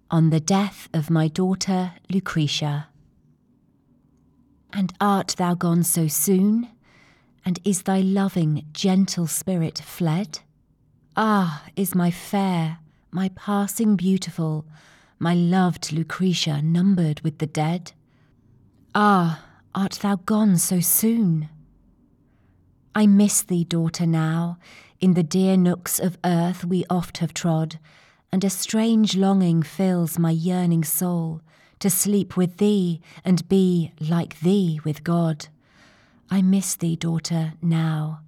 on the death of my daughter Lucretia. And art thou gone so soon? And is thy loving, gentle spirit fled? Ah, is my fair, my passing beautiful, my loved Lucretia numbered with the dead? Ah, art thou gone so soon? I miss thee, daughter, now. In the dear nooks of earth we oft have trod, and a strange longing fills my yearning soul to sleep with thee and be like thee with God. I miss thee, daughter, now.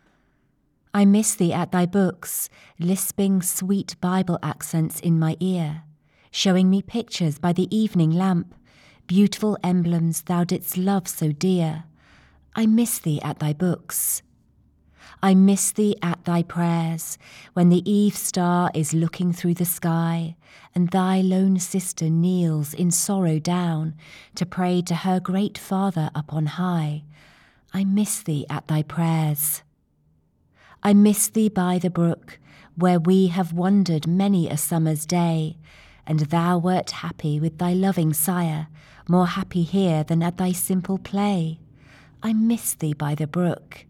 I miss thee at thy books, lisping sweet Bible accents in my ear, showing me pictures by the evening lamp, beautiful emblems thou didst love so dear. I miss thee at thy books. I miss thee at thy prayers, when the eve star is looking through the sky, and thy lone sister kneels in sorrow down to pray to her great Father up on high. I miss thee at thy prayers. I miss thee by the brook, where we have wandered many a summer's day, and thou wert happy with thy loving sire, more happy here than at thy simple play. I miss thee by the brook.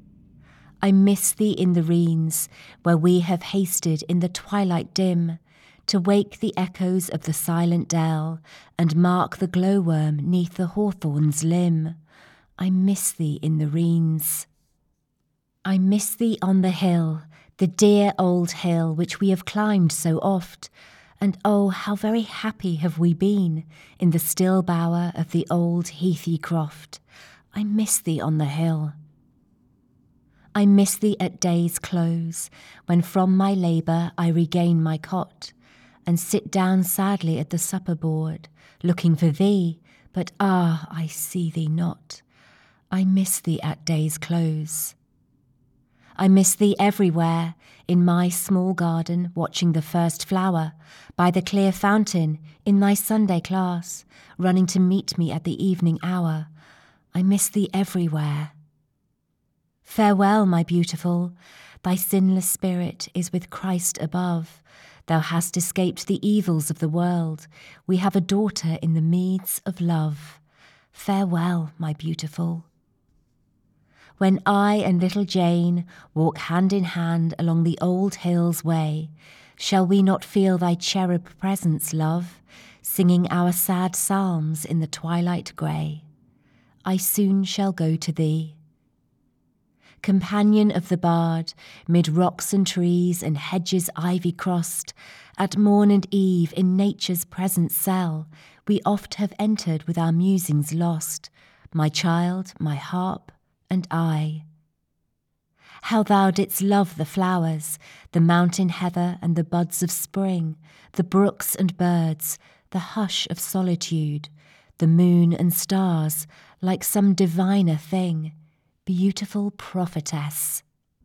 I miss thee in the reens, where we have hasted in the twilight dim, to wake the echoes of the silent dell, and mark the glowworm 'neath the hawthorn's limb. I miss thee in the reens. I miss thee on the hill, the dear old hill which we have climbed so oft, and oh, how very happy have we been in the still bower of the old heathy croft. I miss thee on the hill. I miss thee at day's close, when from my labour I regain my cot, and sit down sadly at the supper board, looking for thee, but ah, I see thee not. I miss thee at day's close. I miss thee everywhere, in my small garden watching the first flower, by the clear fountain, in thy Sunday class, running to meet me at the evening hour. I miss thee everywhere. Farewell, my beautiful, thy sinless spirit is with Christ above. Thou hast escaped the evils of the world. We have a daughter in the meads of love. Farewell, my beautiful. When I and little Jane walk hand in hand along the old hill's way, shall we not feel thy cherub presence, love, singing our sad psalms in the twilight grey? I soon shall go to thee. Companion of the bard, mid rocks and trees and hedges ivy crossed, at morn and eve in nature's present cell, we oft have entered with our musings lost, my child, my harp, and I. How thou didst love the flowers, the mountain heather and the buds of spring, the brooks and birds, the hush of solitude, the moon and stars, like some diviner thing, beautiful prophetess.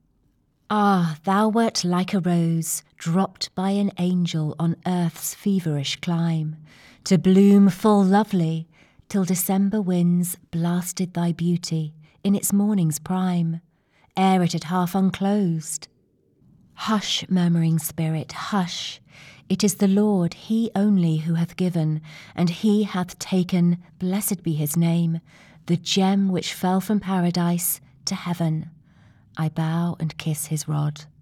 Ah, thou wert like a rose dropped by an angel on earth's feverish clime, to bloom full lovely till December winds blasted thy beauty in its morning's prime, ere it had half unclosed. Hush, murmuring spirit, hush! It is the Lord, He only, who hath given, and He hath taken, blessed be His name, the gem which fell from paradise to heaven. I bow and kiss His rod.